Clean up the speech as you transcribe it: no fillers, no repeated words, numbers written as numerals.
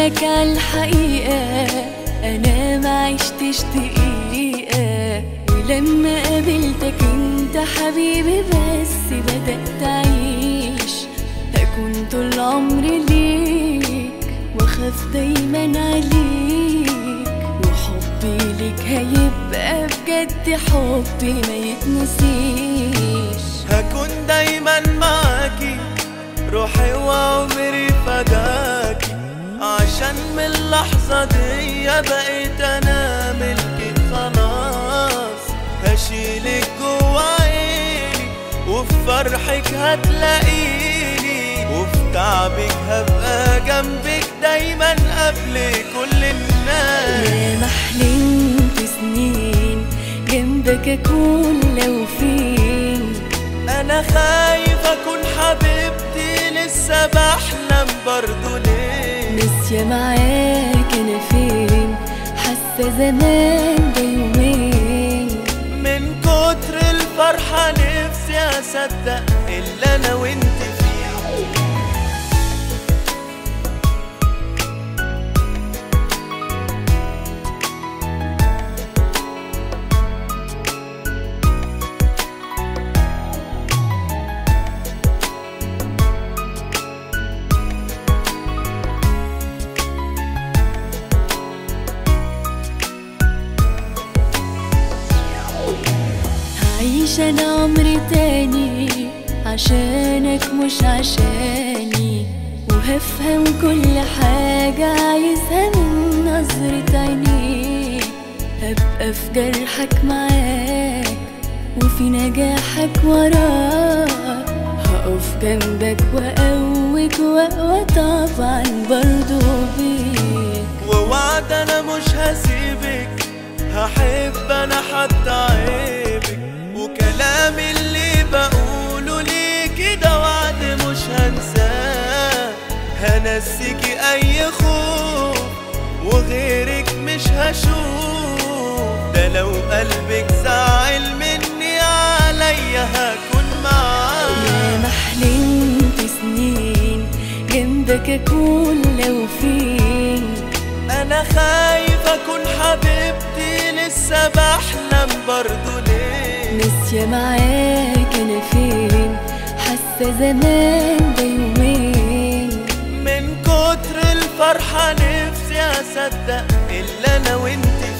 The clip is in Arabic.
لك عالحقيقة أنا ما عشتش دقيقة، ولما قابلتك انت حبيبي بس بدأت أعيش، هكون طول عمري ليك وأخاف دايما عليك، وحبي ليك هيبقى بجد حبي ما يتنسيش. هكون دايما معاكي روحي وعمري فداكي، عشان من اللحظة دي بقيت أنا ملكك خلاص. هشيلك جوا عيني وفي فرحك هتلاقيني، وفي تعبك هبقى جنبك دايما قبل كل الناس. يا ما حلمت سنين جنبك أكون لو فين، أنا خايف أكون حبيبتي لسه بحلم برضو ليه. ناسية معاك أنا فين، حاسة زمان ده يومين، من كتر الفرحة نفسي أصدق اللي أنا وإنت فيه. هعيش أنا عمري تاني عشانك مش عشاني، وهفهم كل حاجة عايزها من نظرة عينيك، هبقى في جرحك معاك وفي نجاحك وراك، هقف جنبك وأقوك وأقوى طبعا برضو بيك، ووعد أنا مش هسيبك، هحب أنا حتى عيبك، وكلامي اللي بقوله ليكي ده وعد مش هنساه. هنسيكي أي خوف وغيرك مش هشوف، ده لو قلبك زعل مني عليا هكون معاه. يا ما حلمت سنين جنبك أكون لو فين، أنا خايف أكون حبيبتي لسه بحلم برضو ليه. ناسية معاك أنا فين، حاسة زمان ده يومين، من كتر الفرحة نفسي أصدق اللي أنا وإنت